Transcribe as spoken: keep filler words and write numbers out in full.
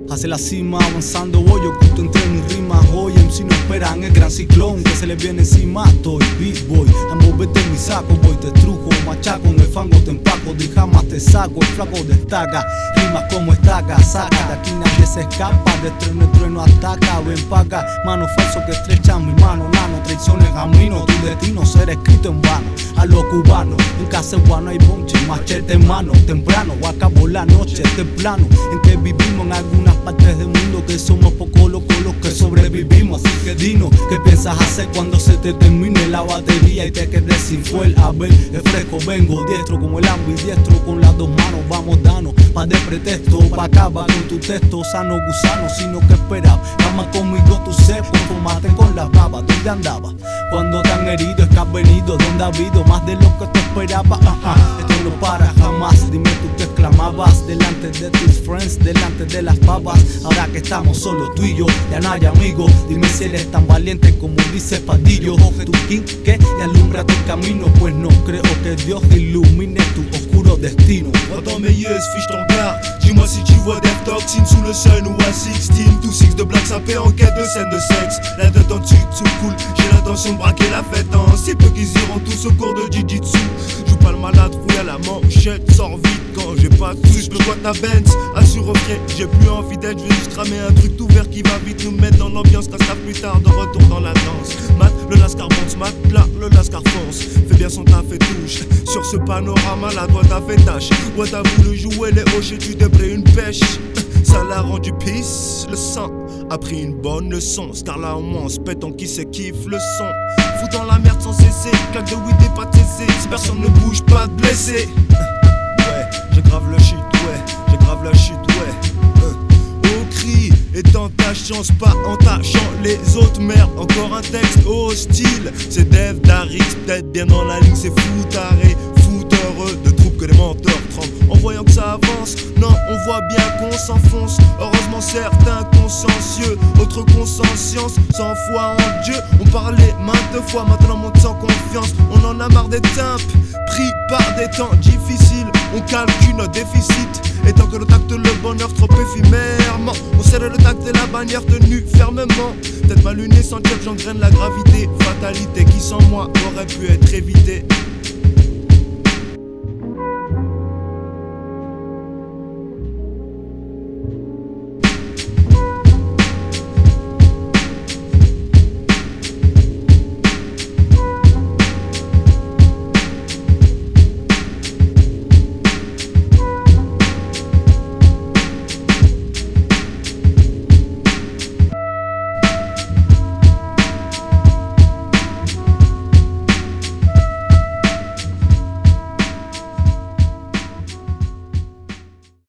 hacia la cima, avanzando voy, oculto entre mis rimas. Hoy M C no esperan el gran ciclón que se les viene encima. Estoy beat boy, envolvete en mi saco, voy te truco, machaco, en el fango te empaco, de jamás te saco, el flaco destaca, rimas como estaca, saca, de aquí nadie se escapa, de trueno en trueno ataca, ven pa' acá, mano falso que estrechan mi mano, nano, traiciones camino, tu destino será escrito en vano, a los cubanos, en Caseguano hay bonche, machete en mano, temprano, o acabó la noche, este plano, en que vivimos en algunas partes del mundo, que somos pocos locos los que sobrevivimos, así que dinos, ¿qué piensas hacer cuando se te termine la batería y te quedes sin fuel? A ver, es fresco, vengo diestro como el ambidiestro, con las dos manos vamos danos, pa' de pretexto, pa' acabar con tu texto, sano gusano, sino que esperaba, cama conmigo tú sé, conformate con las babas, ¿dónde andabas? Cuando te han herido es que has venido, donde ha habido más de lo que te esperaba, ajá, esto no para jamás, dime tú que exclamabas, delante de tus friends, delante de las babas, ahora que estamos solo tú y yo, ya no hay amigos, dime si eres tan valiente como dice Padillo, coge tu king que y alumbra tu camino, pues no creo que Dios ilumine tu oscuro destino. Attends mes yeux, fiche ton regard, dis-moi si tu vois des toxines sous le sun ou un sixteen, tout six de black sapé en quête de scène de sexe, la tête en dessus sous cool, j'ai l'intention de braquer la fête en si peu qu'ils iront tous au cours de jiu-jitsu, joue pas le malade, roule à la manchette, sors vite quand j'ai pas de sous, j'peux quoi ta Benz, assure au pied, j'ai plus envie d'être, j'vais juste cramer un truc tout vert qui va vite nous mettre dans l'ambiance, quand ça plus tard de retour dans la danse, mat, le lascar bounce, mat, là, le lascar fonce, fais bien son taf et touche, sur ce panorama là, toi t'as fait tâche, ouais t'as voulu jouer les hoches et tu t'es pris une pêche, ça l'a rendu pisse, le sang a pris une bonne leçon, car là au moins on se pète en qui se kiffe le son, fout dans la merde sans cesser, claque de weed et pas de cesser, si personne ne bouge pas de blessé, ouais, j'ai grave le shit, ouais, j'ai grave la shit, ouais, euh, au cri, étant ta chance, pas en tâchant les autres, merde, encore un texte hostile, c'est Dev Darix, peut-être bien dans la ligne, c'est fou taré, fou heureux de troupe que les menteurs tremblent, en voyant que ça avance, non, on voit bien qu'on s'enfonce, heureusement certains consciencieux, autres conscience, sans foi en Dieu, on parlait maintes fois, maintenant on monte sans confiance, on en a marre des timpes, pris par des temps difficiles, on calcule notre déficit, et tant que l'on tacte le bonheur trop éphémèrement, on serre le tact et la bannière tenue fermement, peut-être mal luné sans dire que j'engraine la gravité, fatalité qui sans moi aurait pu être évitée.